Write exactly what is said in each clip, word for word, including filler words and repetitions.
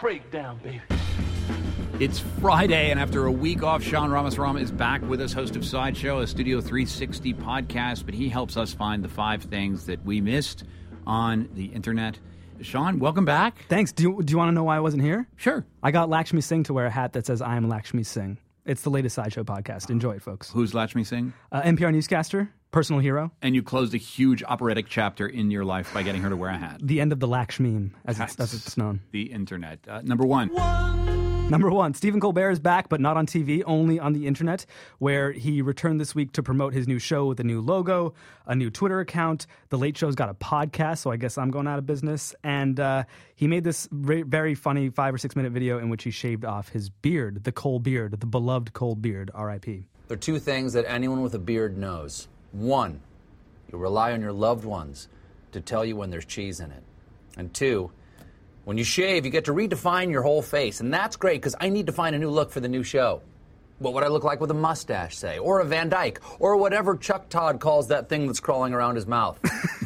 breakdown, baby. It's Friday, and after a week off, Sean Ramaswamy is back with us, host of Sideshow, a Studio three sixty podcast, but he helps us find the five things that we missed on the internet. Sean, welcome back. Thanks. Do you, do you want to know why I wasn't here? Sure. I got Lakshmi Singh to wear a hat that says, I am Lakshmi Singh. It's the latest Sideshow podcast. Enjoy it, folks. Who's Lakshmi Singh? Uh, N P R newscaster, personal hero. And you closed a huge operatic chapter in your life by getting her to wear a hat. The end of the Lakshmi, as it's, as it's known. The internet. Uh, number one. Number one, Stephen Colbert is back, but not on T V, only on the internet, where he returned this week to promote his new show with a new logo, a new Twitter account. The Late Show's got a podcast, so I guess I'm going out of business. And uh, he made this re- very funny five or six minute video in which he shaved off his beard, the Cole beard, the beloved Cole beard, R I P. There are two things that anyone with a beard knows. One, you rely on your loved ones to tell you when there's cheese in it. And two, when you shave, you get to redefine your whole face, and that's great because I need to find a new look for the new show. What would I look like with a mustache, say, or a Van Dyke, or whatever Chuck Todd calls that thing that's crawling around his mouth?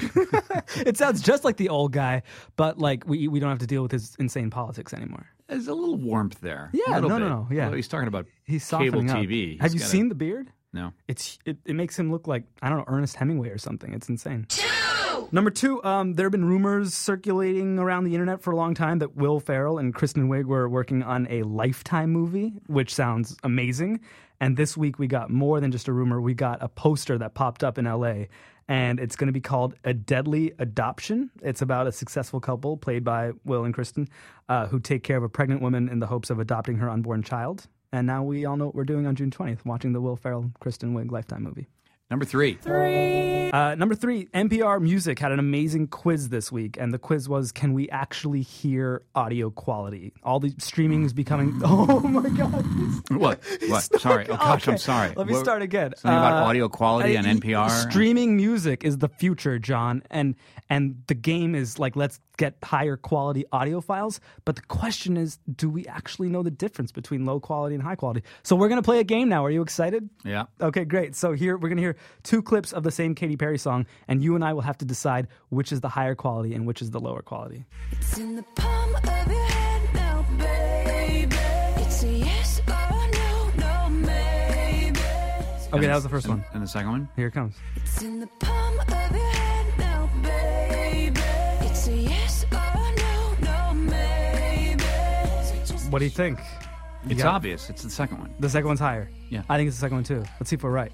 It sounds just like the old guy, but like we we don't have to deal with his insane politics anymore. There's a little warmth there. Yeah, no, no, no, no. Yeah, well, he's talking about he's cable softening T V. up. Have you gotta... seen the beard? No. It's it, it makes him look like, I don't know, Ernest Hemingway or something. It's insane. Number two, um, there have been rumors circulating around the internet for a long time that Will Ferrell and Kristen Wiig were working on a Lifetime movie, which sounds amazing. And this week we got more than just a rumor. We got a poster that popped up in L A, and it's going to be called A Deadly Adoption. It's about a successful couple played by Will and Kristen uh, who take care of a pregnant woman in the hopes of adopting her unborn child. And now we all know what we're doing on June twentieth, watching the Will Ferrell, Kristen Wiig Lifetime movie. Number three. Three. Uh, number three, N P R Music had an amazing quiz this week, and the quiz was, can we actually hear audio quality? All the streaming is becoming... Oh, my God. What? What? Sorry. Oh, gosh, okay. I'm sorry. Let me what, start again. Something about uh, audio quality uh, on N P R? Streaming music is the future, John, and and the game is like, let's get higher quality audio files, but the question is, do we actually know the difference between low quality and high quality? So we're going to play a game now. Are you excited? Yeah. Okay, great. So here we're going to hear two clips of the same Katy Perry song, and you and I will have to decide which is the higher quality and which is the lower quality. It's in the palm of your hand now, baby. It's a yes or no, no, maybe. Okay, that was the first and, one. And the second one? Here it comes. It's in the palm of your hand now, baby. It's a yes or no, no, maybe. So just What do you think? You It's got- obvious. It's the second one. The second one's higher. Yeah. I think it's the second one too. Let's see if we're right.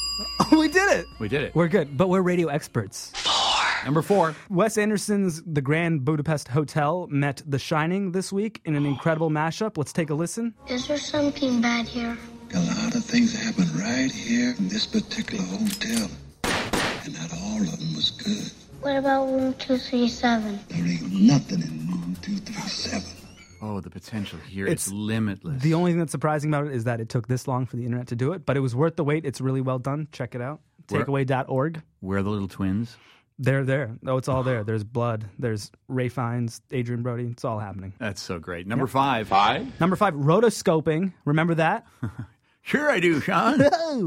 Oh, we did it! We did it. We're good, but we're radio experts. Number four. Wes Anderson's The Grand Budapest Hotel met The Shining this week in an incredible mashup. Let's take a listen. Is there something bad here? A lot of things happen right here in this particular hotel. And not all of them was good. What about room two three seven? There ain't nothing in room two three seven. Oh, the potential here It's is limitless. The only thing that's surprising about it is that it took this long for the internet to do it, but it was worth the wait. It's really well done. Check it out. Where- takeaway dot org. We're the little twins. They're there. Oh, it's all there. There's blood. There's Ray Fiennes, Adrian Brody. It's all happening. That's so great. Number five. Five? Number five, rotoscoping. Remember that? Sure I do, Sean.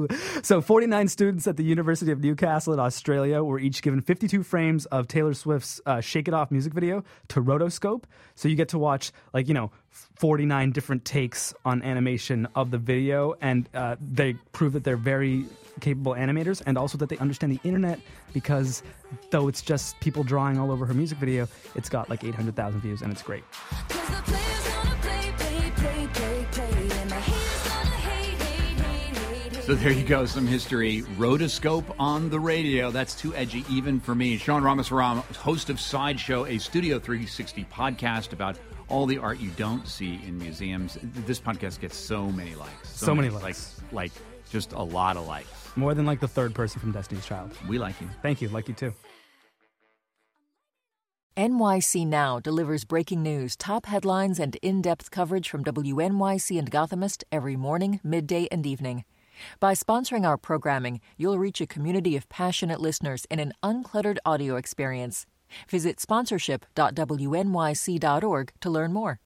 So forty-nine students at the University of Newcastle in Australia were each given fifty-two frames of Taylor Swift's uh, Shake It Off music video to rotoscope. So you get to watch, like, you know, forty-nine different takes on animation of the video. And uh, they prove that they're very capable animators and also that they understand the internet because though it's just people drawing all over her music video, it's got like eight hundred thousand views and it's great. 'cause the players gonna play, play, play, play, play, and the haters gonna hate, hate, hate, hate, hate. So there you go, some history. Rotoscope on the radio. That's too edgy even for me. Sean Ramaswamy, host of Sideshow, a Studio three sixty podcast about all the art you don't see in museums. This podcast gets so many likes. So many likes. Like, like just a lot of likes. More than like the third person from Destiny's Child. We like you. Thank you. Like you too. N Y C Now delivers breaking news, top headlines, and in-depth coverage from W N Y C and Gothamist every morning, midday, and evening. By sponsoring our programming, you'll reach a community of passionate listeners in an uncluttered audio experience. Visit sponsorship dot w n y c dot org to learn more.